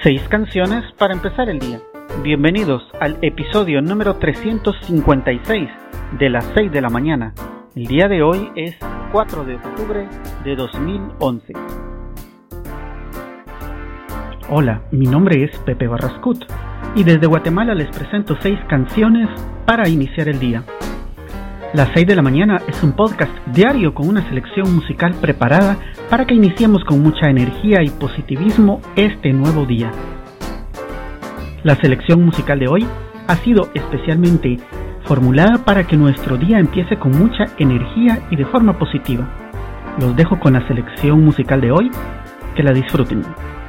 6 canciones para empezar el día. Bienvenidos al episodio número 356 de las 6 de la mañana. El día de hoy es 4 de octubre de 2011. Hola, mi nombre es Pepe Barrascut y desde Guatemala les presento 6 canciones para iniciar el día. Las 6 de la mañana es un podcast diario con una selección musical preparada para que iniciemos con mucha energía y positivismo este nuevo día. La selección musical de hoy ha sido especialmente formulada para que nuestro día empiece con mucha energía y de forma positiva. Los dejo con la selección musical de hoy, que la disfruten.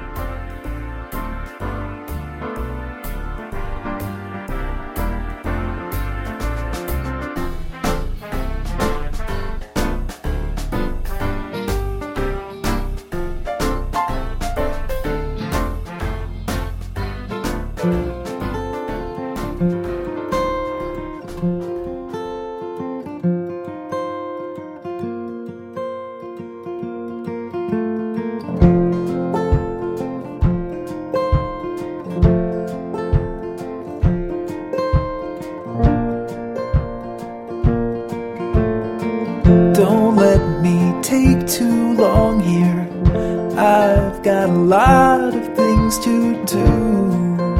Don't let me take too long here. I've got a lot of things to do.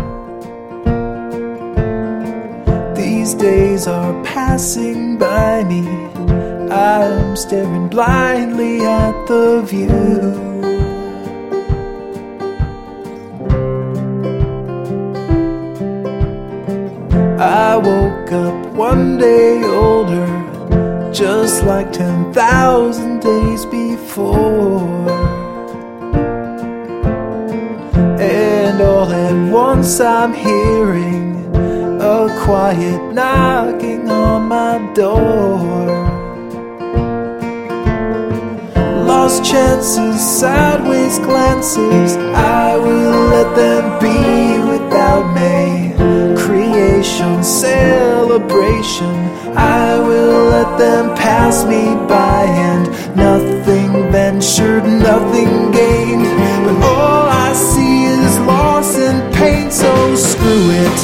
These days are passing by me. I'm staring blindly at the view. I woke up one day older, just like 10,000 days before. And all at once I'm hearing a quiet knocking on my door. Lost chances, sideways glances, I will let them be without me. Creation, celebration, I will let them pass me by. And nothing ventured, nothing gained, but all I see is loss and pain. So screw it.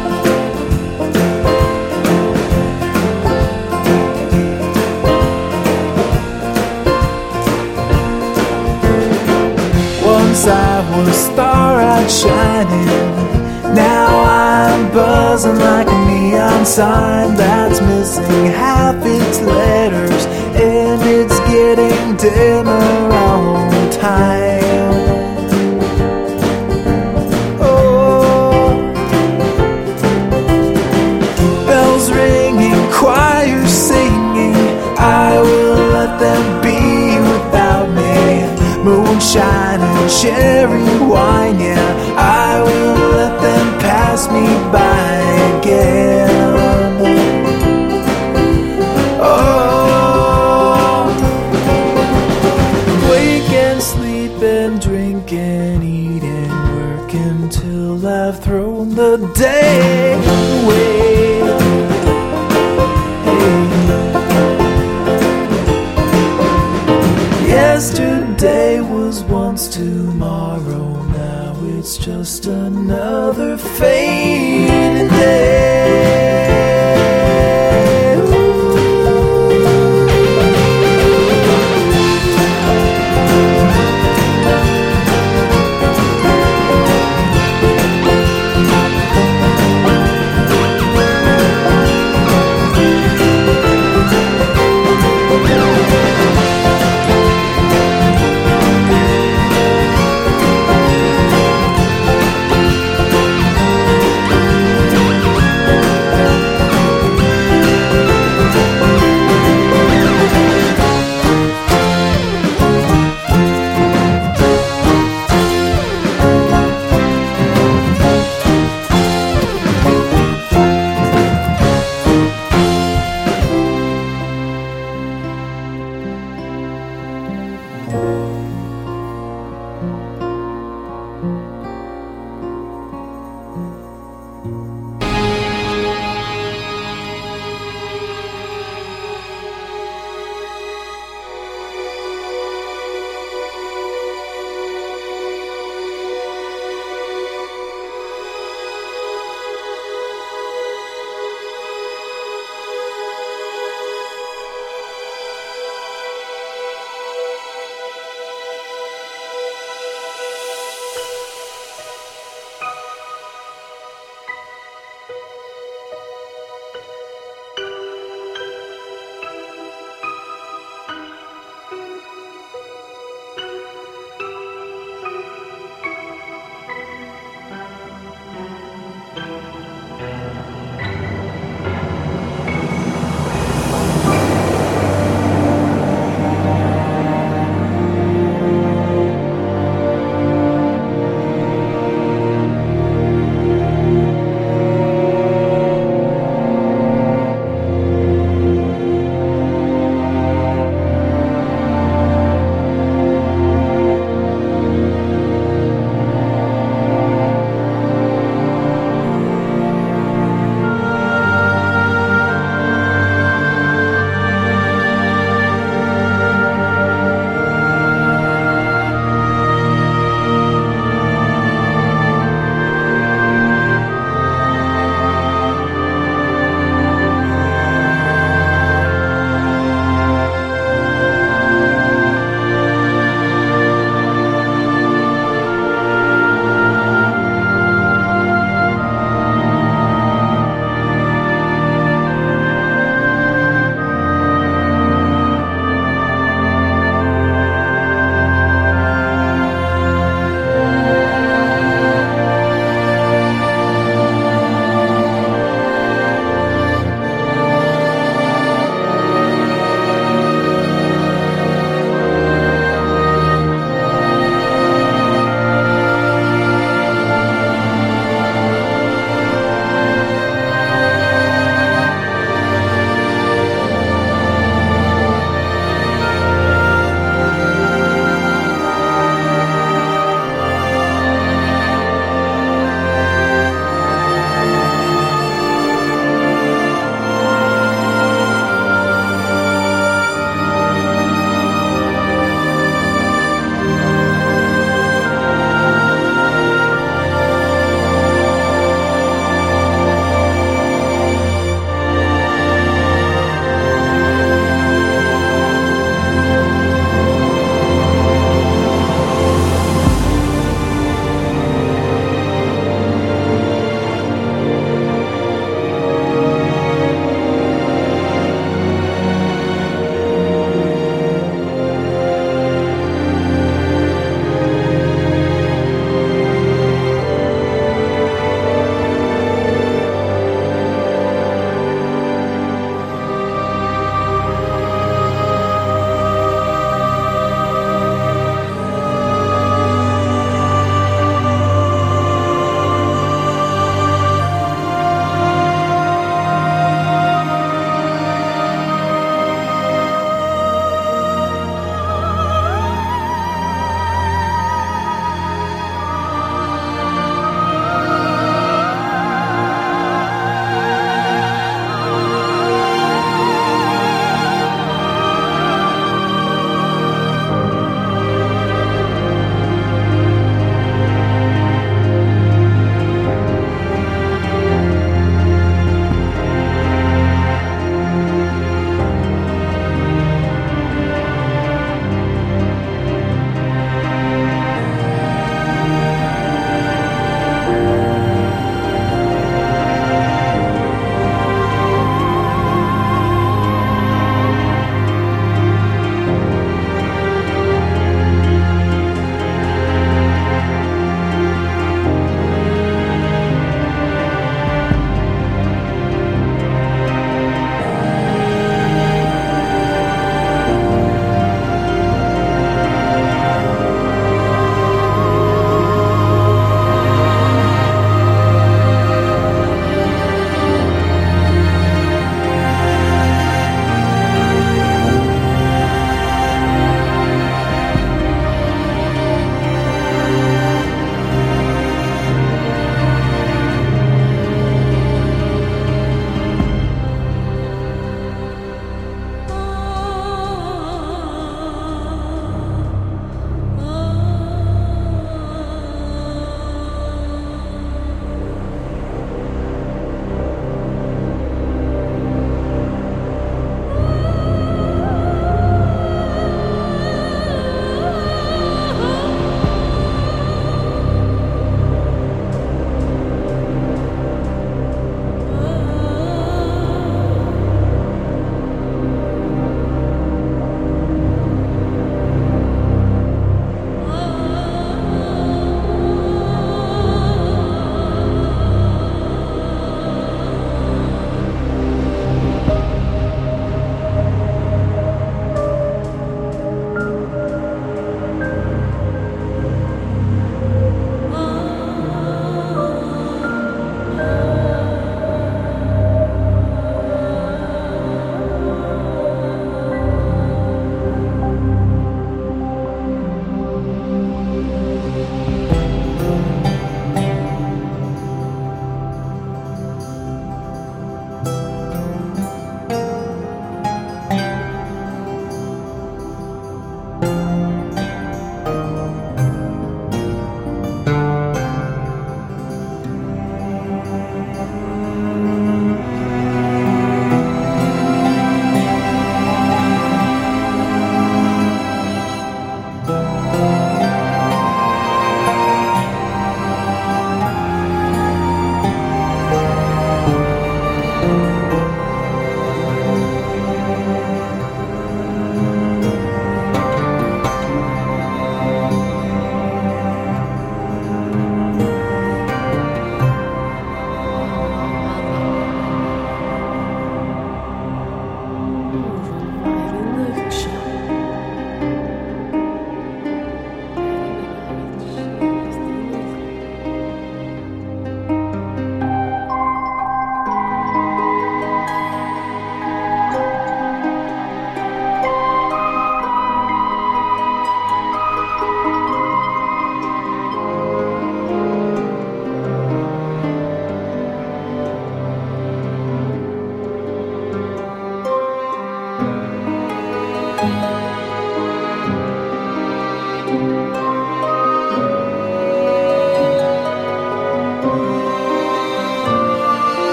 Once I was star-eyed shining, now I'm buzzing like a neon sign that's missing half its letters, and it's getting dimmer all the time. Oh, bells ringing, choirs singing, I will let them be without me. Moonshine and cherry wine, yeah, I will let them pass me by again. Oh, wake and sleep and drink and eat and work until I've thrown the day away. Yesterday was once tomorrow, now it's just another fading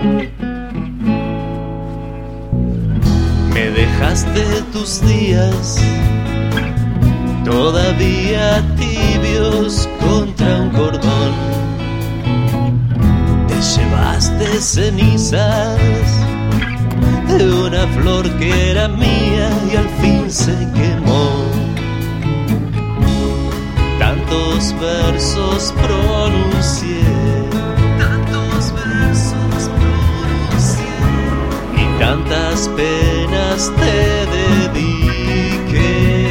Me dejaste tus días todavía tibios contra un cordón. Te llevaste cenizas de una flor que era mía y al fin se quemó. Tantos versos pronuncié, y tantas penas te dediqué,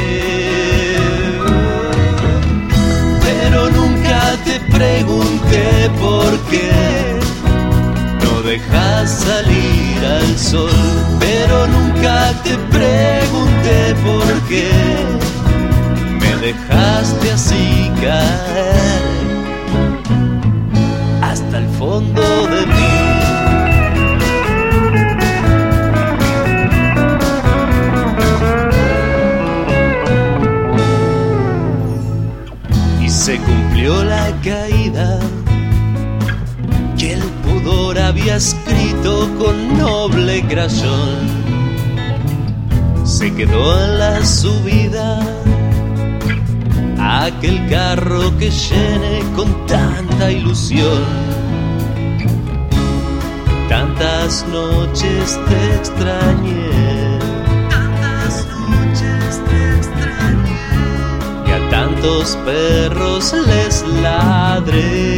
pero nunca te pregunté por qué no dejas salir al sol, pero nunca te pregunté por qué me dejaste así caer hasta el fondo de mí. Y se cumplió la caída que el pudor había escrito con noble crayón. Se quedó en la subida aquel carro que llené con tanta ilusión. Tantas noches te extrañé, y a tantos perros les ladré,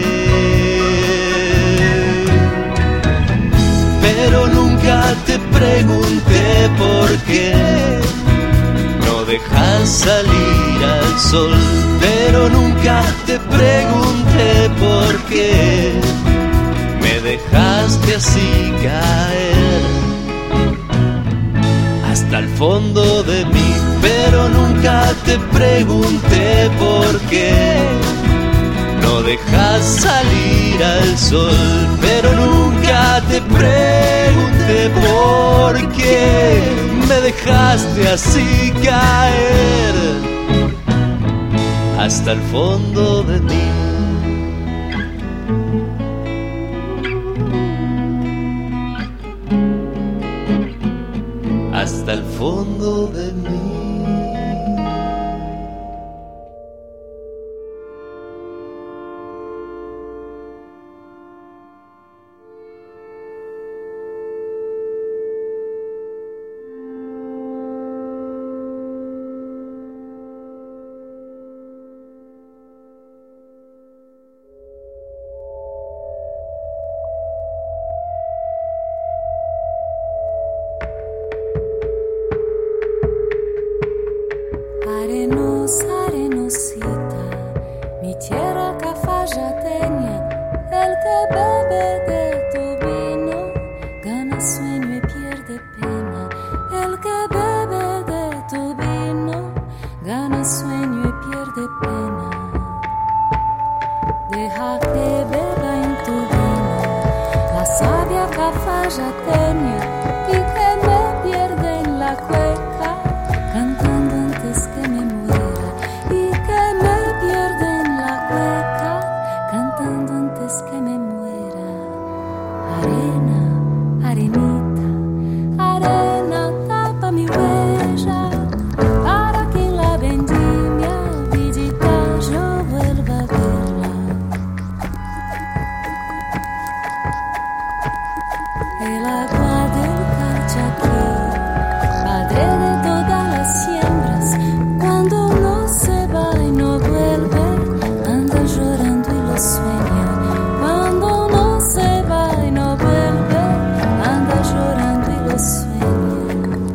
pero nunca te pregunté por qué no dejas salir al sol, pero nunca te pregunté por qué me dejaste así caer hasta el fondo de mí, pero nunca te pregunté por qué no dejas salir al sol, pero nunca te pregunté por qué me dejaste así caer hasta el fondo de mí. Hasta el fondo de mí. Arenosita, mi tierra cafayateña, el que bebe de tu vino gana sueño y pierde pena. El que bebe de tu vino gana sueño y pierde pena. Deja que beba en tu vino la sabia cafayateña y que me pierda en la cueca cantando antes que me muera, y que me pierda en la cueca cantando antes que me muera. Arena, arenita, arena tapa mi huella para que en la vendimia villita yo vuelva a verla. El agua del Calchaquí, padre de todas las siembras, cuando uno se va y no vuelve, anda llorando y lo sueña. Cuando uno se va y no vuelve, anda llorando y lo sueña.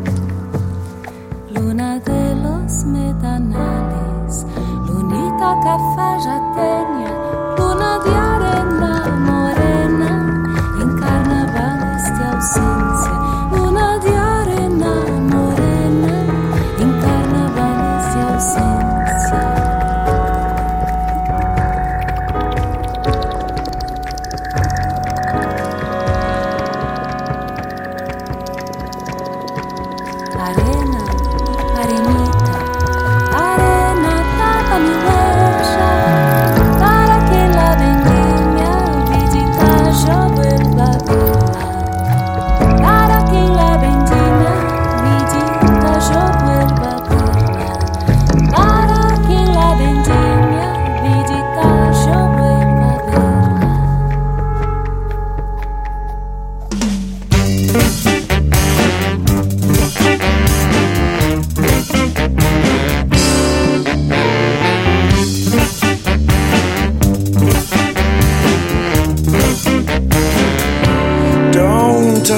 Luna de los metanales, lunita cafayateña, luna de arena morena, en carnavales de ausencia, luna de arena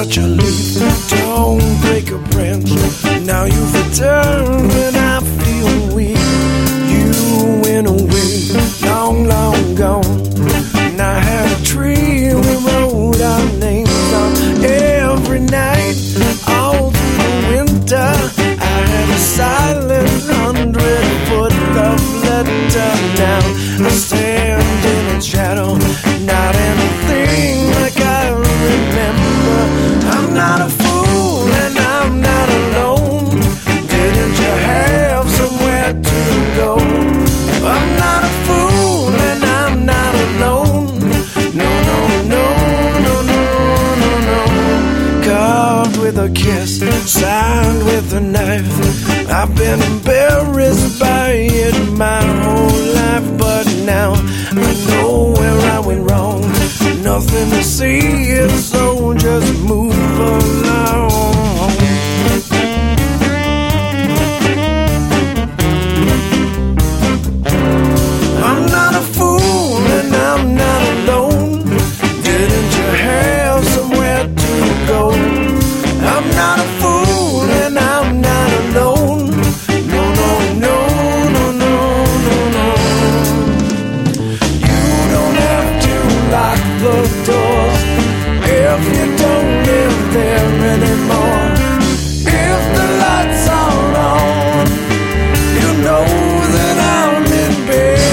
touch a leaf, don't break a branch. Now you've returned when I feel weak. You went away, long, long gone. And I had a tree, we wrote our names on every night, all through the winter. I had a silent 100-foot love letter. Now I stand in its shadow, not anything like I remember. I'm not a fool and I'm not alone. Didn't you have somewhere to go? I'm not a fool and I'm not alone. No, no, no, no, no, no, no. Carved with a kiss, signed with a knife. I've been embarrassed by it my whole life, but now I know where I went wrong. Nothing to see here, so just move along. I'm not a fool and I'm not alone. Didn't you have somewhere to go? I'm not a fool and I'm not alone. No, no, no, no, no, no, no. You don't have to lock the doors if you don't live there anymore. If the lights are on, you know that I'm in bed.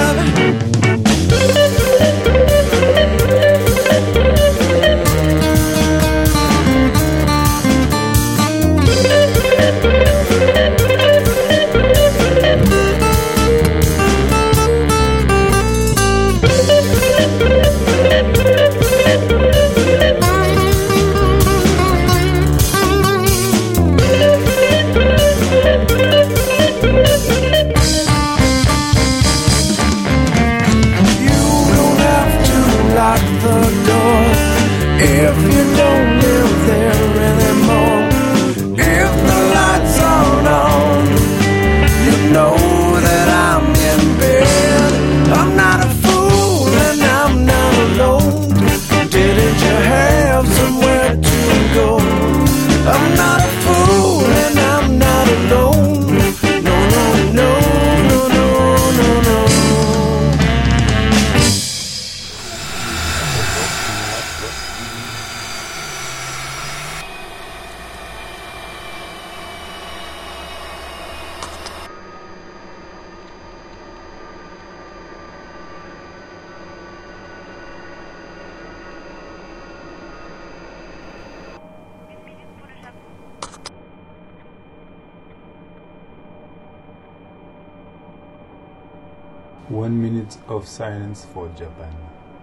If you don't live there anymore, if the lights aren't on, you know that I'm in bed. I'm not a fool and I'm not alone. Didn't you have somewhere to go? I'm not a fool and I'm not alone. No, no, no, no, no, no, no. One minute of silence for Japan.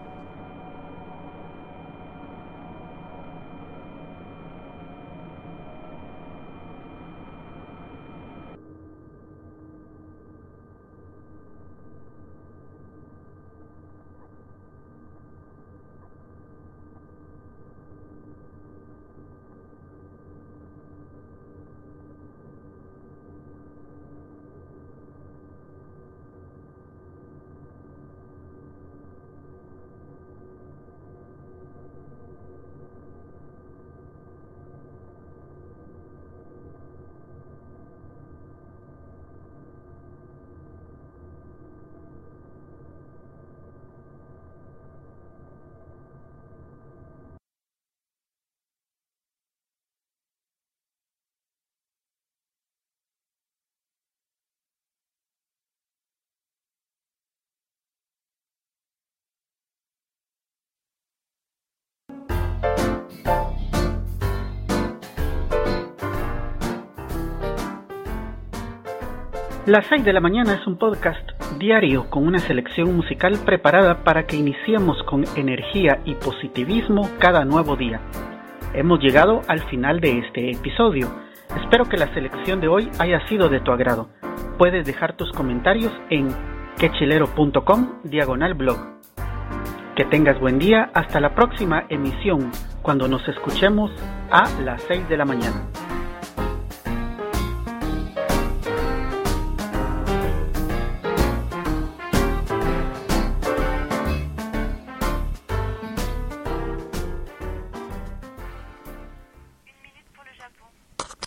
Las 6 de la mañana es un podcast diario con una selección musical preparada para que iniciemos con energía y positivismo cada nuevo día. Hemos llegado al final de este episodio. Espero que la selección de hoy haya sido de tu agrado. Puedes dejar tus comentarios en quechilero.com/blog. Que tengas buen día, hasta la próxima emisión, cuando nos escuchemos a las 6 de la mañana.